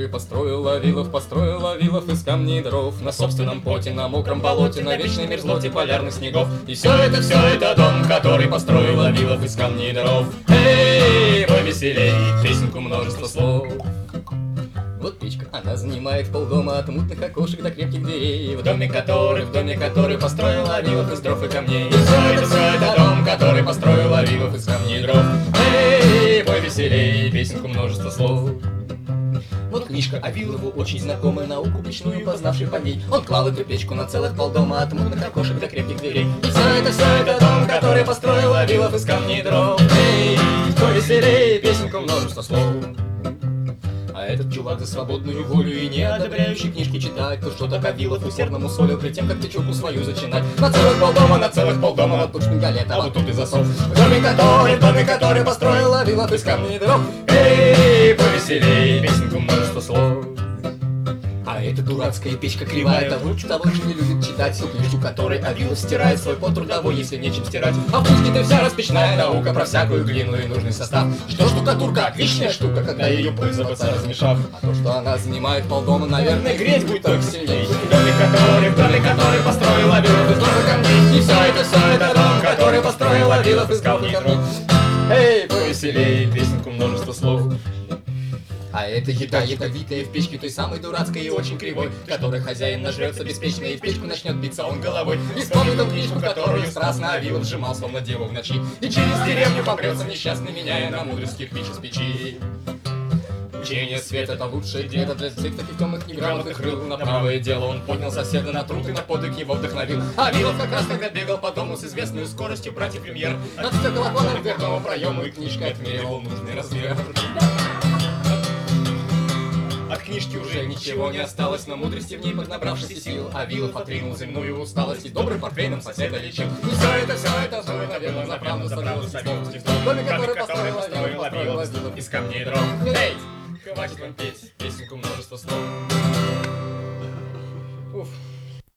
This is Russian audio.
который построил Вавилов из камней и дров. На собственном поте, на мокром болоте, на вечной мерзлоте полярных снегов. И все это дом, который построил Вавилов из камней и дров. Эй, повеселей, песенку множество слов. Вот печка, она занимает полдома, от мутных окошек до крепких дверей. В доме который построил Вавилов из дров и камней. И все это дом, который построил Вавилов из камней и дров. Эй, повеселей, песенку множество слов. Вот книжка Вавилову очень знакомая, науку печную познавший по ней. Он клал эту печку на целых полдома, от мутных окошек до крепких дверей. И все это дом, который построил Вавилов из камней и дров. Эй, повеселей, песенку множество слов. А этот чувак за свободную волю и не одобряющий книжки читать, то что-то Вавилов усердно мусолил перед тем, как печурку свою зачинать. На целых полдома, вот тут шпингалет, а вот тут и засов. В доме который построил Вавилов из камней и дров. Эй, повеселей, песенку множество слов. А эта дурацкая печка кривая того же не любит читать. Ту книжку, которой Вавилов стирает свой пот трудовой, если нечем стирать. А в книжке-то вся распечная наука про всякую глину и нужный состав. Что штукатурка, отличная штука, когда ее пользоваться размешав. А то, что она занимает полдома, наверное, греть будет только сильней. В доме который построил Вавилов из дров и камней. И все это дом, который построил Вавилов из камней и дров. Эй, повеселей, песенку множество слов. А это еда ядовитая в печке той самой дурацкой и очень кривой, которой хозяин нажрется беспечно и в печку начнет биться он головой. И вспомнит он книжку, которую страстно Вавилов сжимал, словно деву в ночи. И через деревню попрется несчастный, меняя на мудрость кирпич из печи. Учение свет — это лучшее дело для всех таких темных неграмотных рыл. На правое дело он поднял соседа на труд и на подвиг его вдохновил. А Вавилов как раз тогда бегал по дому с известной скоростью братьев Люмьер. Над стеклопланом дверного проема и книжкой отмеривал нужный размер. От книжки уже ничего не осталось, но мудрости в ней поднабравшись сил, Вавилов отринул земную усталость и добрым портвейном соседа лечил. И все это, наверное, направно становилось в доме, который построил Вавилов из камней и дров. Эй, хватит вам петь песенку множество слов. Уф.